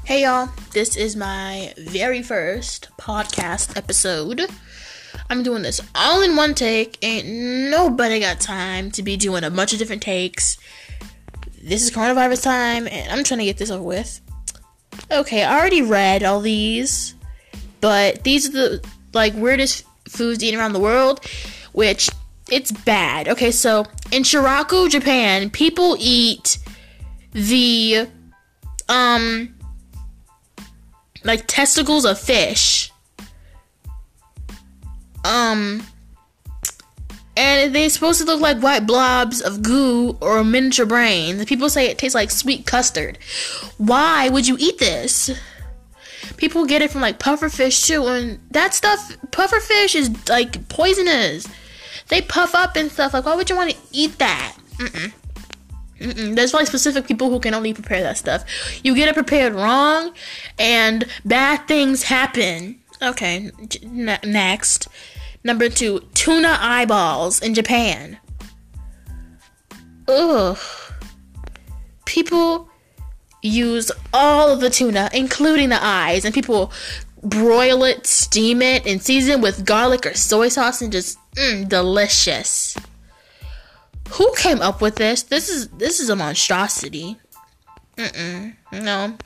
Hey y'all, this is my very first podcast episode. I'm doing this all in one take. Ain't nobody got time to be doing a bunch of different takes. This is coronavirus time, and I'm trying to get this over with. Okay, I already read all these, but these are the weirdest foods eaten around the world, which it's bad. Okay, so in Shiraku, Japan, people eat the testicles of fish. And they're supposed to look like white blobs of goo or miniature brains. And people say it tastes like sweet custard. Why would you eat this? People get it from puffer fish too, and that stuff, puffer fish is poisonous. They puff up and stuff. Why would you want to eat that? There's specific people who can only prepare that stuff. You get it prepared wrong, and bad things happen. Okay, next. Number 2, tuna eyeballs in Japan. Ugh. People use all of the tuna, including the eyes, and people broil it, steam it, and season with garlic or soy sauce, and just delicious. Who came up with this? This is a monstrosity. No.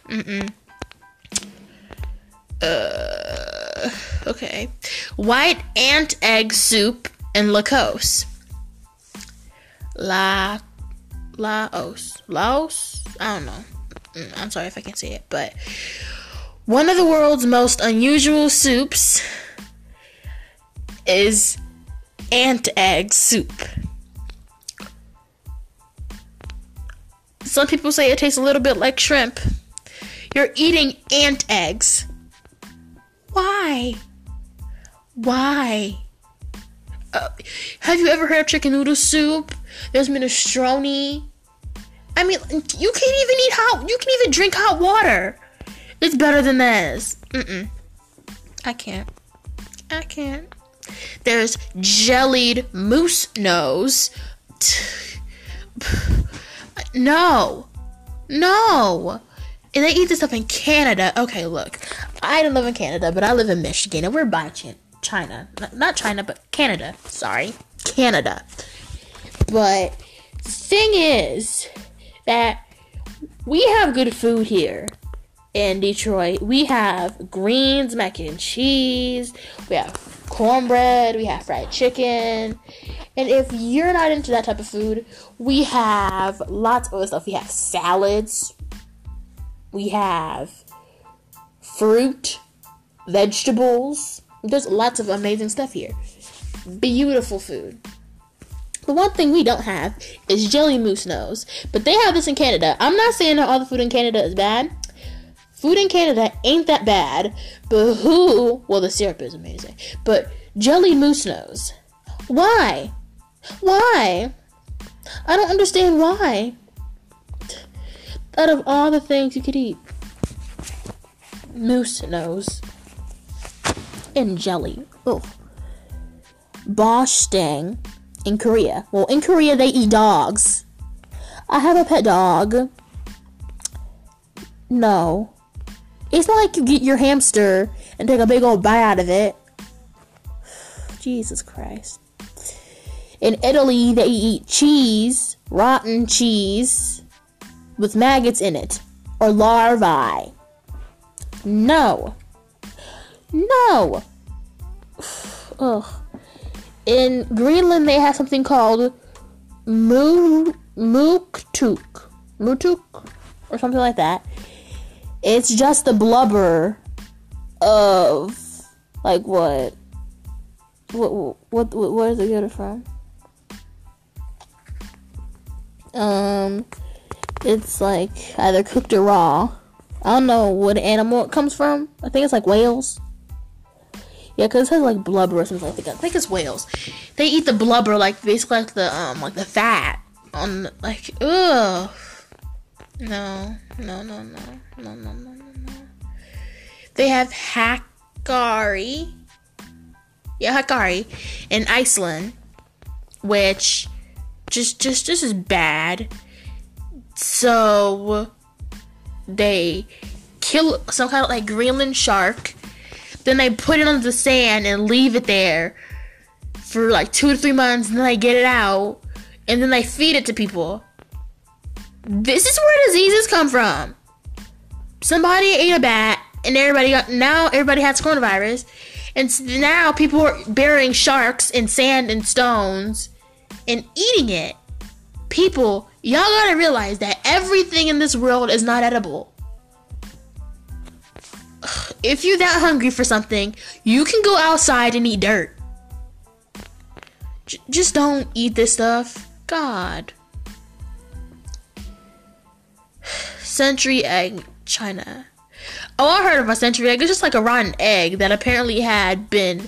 Okay. White ant egg soup in Laos. Laos? I don't know. I'm sorry if I can't say it, but one of the world's most unusual soups is ant egg soup. Some people say it tastes a little bit like shrimp. You're eating ant eggs. Why? Have you ever heard of chicken noodle soup? There's minestrone. I mean, you can even drink hot water. It's better than this. I can't. There's jellied moose nose. No. And they eat this stuff in Canada. Okay, look. I don't live in Canada, but I live in Michigan, and we're by China. Not China, but Canada. Sorry. Canada. But the thing is that we have good food here in Detroit. We have greens, mac and cheese. We have cornbread. We have fried chicken. And if you're not into that type of food, we have lots of other stuff. We have salads. We have fruit, vegetables. There's lots of amazing stuff here. Beautiful food. The one thing we don't have is jelly moose nose. But they have this in Canada. I'm not saying that all the food in Canada is bad. Food in Canada ain't that bad. But the syrup is amazing. But jelly moose nose. Why? I don't understand why. Out of all the things you could eat, moose nose and jelly. Oh, Bosch Stang in Korea. Well, in Korea they eat dogs. I have a pet dog. No, it's not like you get your hamster and take a big old bite out of it. Jesus Christ. In Italy, they eat cheese, rotten cheese, with maggots in it, or larvae. No. Ugh. In Greenland, they have something called mootuk, or something like that. It's just the blubber of, what? Where does it get it from? It's either cooked or raw. I don't know what animal it comes from. I think it's whales. Yeah, because it has blubber or something. I think it's whales. They eat the blubber basically the fat on ugh. No. They have hakari. Yeah, hakari in Iceland, which just is bad. So they kill some kind of like Greenland shark. Then they put it on the sand and leave it there for like 2 to 3 months. And then they get it out. And then they feed it to people. This is where diseases come from. Somebody ate a bat. And now everybody has coronavirus. And now people are burying sharks in sand and stones. And eating it. People, y'all gotta realize that everything in this world is not edible. If you're that hungry for something, you can go outside and eat dirt. Just don't eat this stuff. God. Century egg, China. Oh, I heard of a century egg. It's just like a rotten egg that apparently had been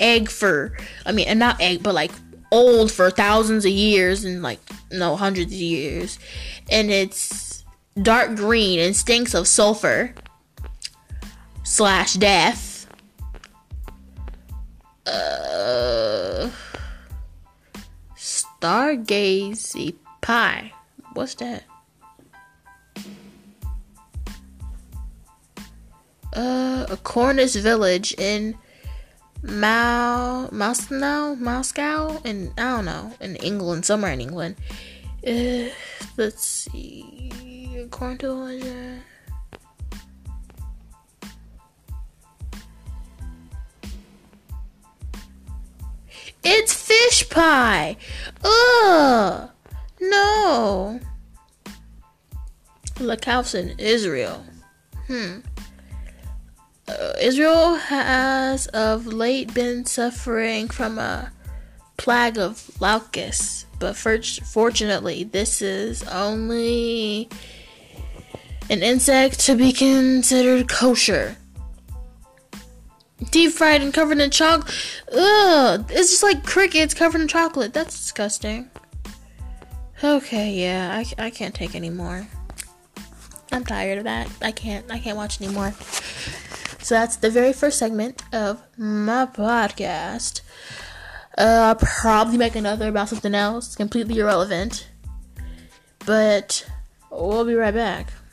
not egg, but like old for thousands of years and hundreds of years. And it's dark green and stinks of sulfur / death. Stargazy pie. What's that? A Cornish village in Moscow, and I don't know, in England, somewhere in England. Let's see. According to legend. It's fish pie. Ugh. No. Like house in Israel. Israel has of late been suffering from a plague of locusts, but fortunately, this is only an insect to be considered kosher. Deep fried and covered in chocolate. Ugh, it's just like crickets covered in chocolate. That's disgusting. Okay, yeah, I can't take anymore. I'm tired of that. I can't watch anymore. So that's the very first segment of my podcast. I'll probably make another about something else, completely irrelevant. But we'll be right back.